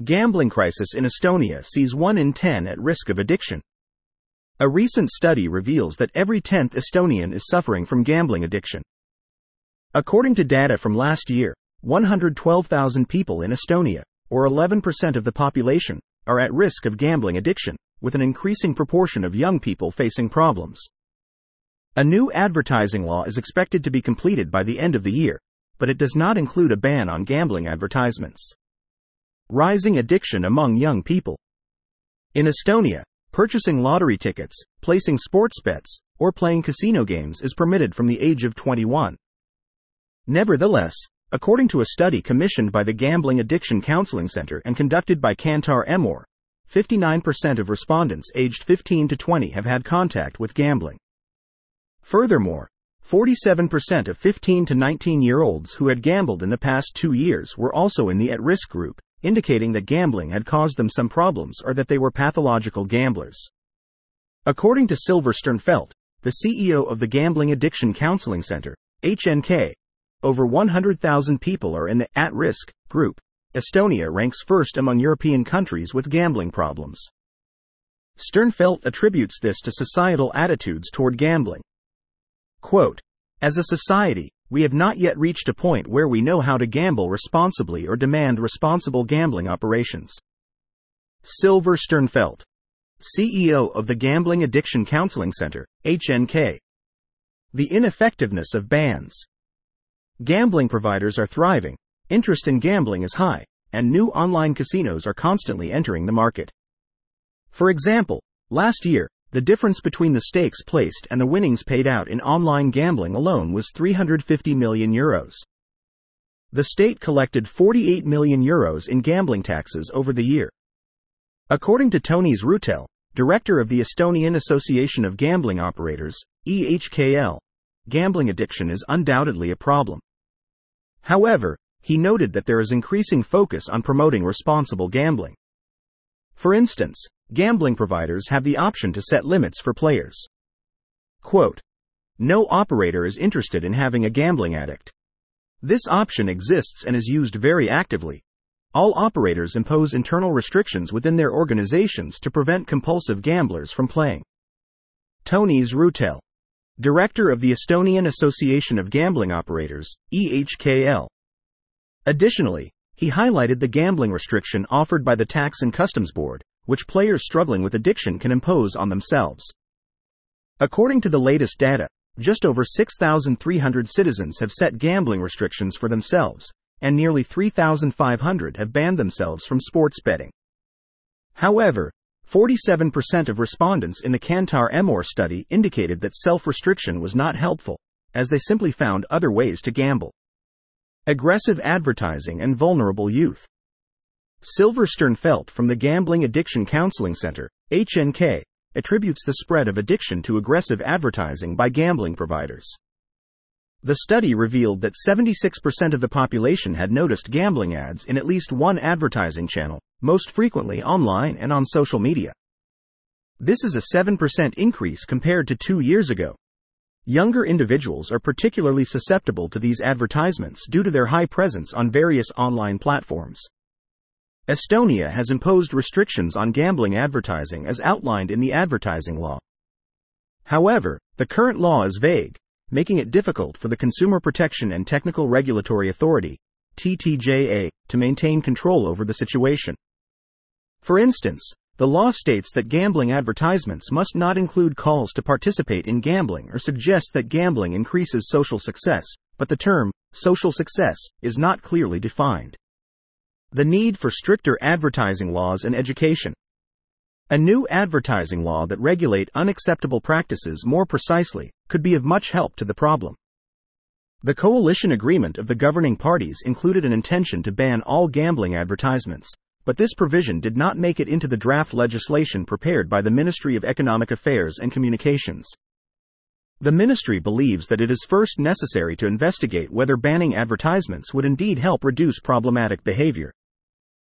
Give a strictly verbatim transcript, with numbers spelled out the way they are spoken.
Gambling crisis in Estonia sees one in ten at risk of addiction. A recent study reveals that every tenth Estonian is suffering from gambling addiction. According to data from last year, one hundred twelve thousand people in Estonia, or eleven percent of the population, are at risk of gambling addiction, with an increasing proportion of young people facing problems. A new advertising law is expected to be completed by the end of the year, but it does not include a ban on gambling advertisements. Rising addiction among young people. In Estonia, purchasing lottery tickets, placing sports bets, or playing casino games is permitted from the age of twenty-one. Nevertheless, according to a study commissioned by the Gambling Addiction Counseling Center and conducted by Kantar Emor, fifty-nine percent of respondents aged fifteen to twenty have had contact with gambling. Furthermore, forty-seven percent of fifteen to nineteen-year-olds who had gambled in the past two years were also in the at-risk group, indicating that gambling had caused them some problems or that they were pathological gamblers. According to Silver Sternfelt, the C E O of the Gambling Addiction Counseling Center, H N K, over one hundred thousand people are in the at-risk group. Estonia ranks first among European countries with gambling problems. Sternfelt attributes this to societal attitudes toward gambling. Quote, "As a society, we have not yet reached a point where we know how to gamble responsibly or demand responsible gambling operations." Silver Sternfelt, C E O of the Gambling Addiction Counseling Center, H N K. The ineffectiveness of bans. Gambling providers are thriving, interest in gambling is high, and new online casinos are constantly entering the market. For example, last year, the difference between the stakes placed and the winnings paid out in online gambling alone was three hundred fifty million euros. The state collected forty-eight million euros in gambling taxes over the year. According to Toonis Rüütel, director of the Estonian Association of Gambling Operators, E H K L, gambling addiction is undoubtedly a problem. However, he noted that there is increasing focus on promoting responsible gambling. For instance, gambling providers have the option to set limits for players. Quote, "No operator is interested in having a gambling addict. This option exists and is used very actively. All operators impose internal restrictions within their organizations to prevent compulsive gamblers from playing." Toonis Rüütel, director of the Estonian Association of Gambling Operators, E H K L. Additionally, he highlighted the gambling restriction offered by the Tax and Customs Board, which players struggling with addiction can impose on themselves. According to the latest data, just over six thousand three hundred citizens have set gambling restrictions for themselves, and nearly three thousand five hundred have banned themselves from sports betting. However, forty-seven percent of respondents in the Kantar Emor study indicated that self-restriction was not helpful, as they simply found other ways to gamble. Aggressive advertising and vulnerable youth. Silver Sternfelt from the Gambling Addiction Counseling Center, H N K, attributes the spread of addiction to aggressive advertising by gambling providers. The study revealed that seventy-six percent of the population had noticed gambling ads in at least one advertising channel, most frequently online and on social media. This is a seven percent increase compared to two years ago. Younger individuals are particularly susceptible to these advertisements due to their high presence on various online platforms. Estonia has imposed restrictions on gambling advertising as outlined in the advertising law. However, the current law is vague, making it difficult for the Consumer Protection and Technical Regulatory Authority, T T J A, to maintain control over the situation. For instance, the law states that gambling advertisements must not include calls to participate in gambling or suggest that gambling increases social success, but the term, social success, is not clearly defined. The need for stricter advertising laws and education. A new advertising law that regulate unacceptable practices more precisely could be of much help to the problem. The coalition agreement of the governing parties included an intention to ban all gambling advertisements, but this provision did not make it into the draft legislation prepared by the Ministry of Economic Affairs and Communications. The ministry believes that it is first necessary to investigate whether banning advertisements would indeed help reduce problematic behavior.